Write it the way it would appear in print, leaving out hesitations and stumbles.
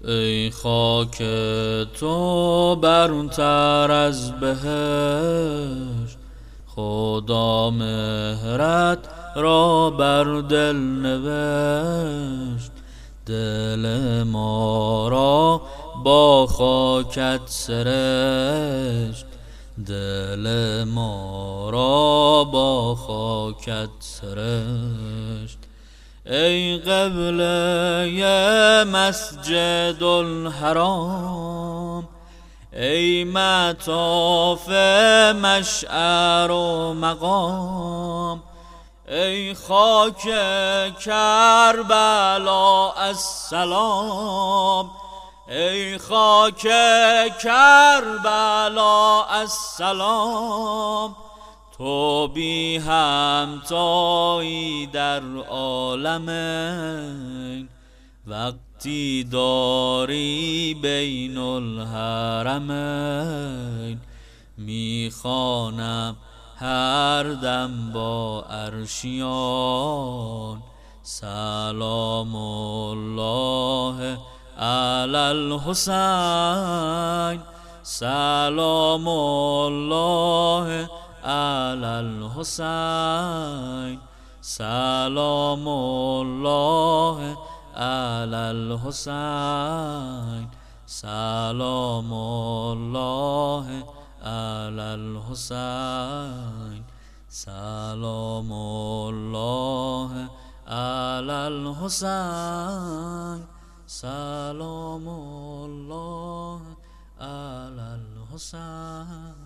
ای خاک تو برتر از بهشت، خدا مهرت را بر دل نوشت. دل ما را با خاکت سرشت، دل ما را با خاکت سرشت. ای قبله مسجد الحرام، ای مطاف مشعر و مقام، ای خاک کربلا السلام، ای خاک کربلا السلام. تو بی همتایی در عالم، وقتی داری بین الحرمین. میخوانم هر دم با عرشیان، سلام الله علی الحسین، سلام الله علی الحسین، سلام الله علی الحسین، سلام الله علی الحسین، سلام الله علی الحسین، سلام الله علی الحسین.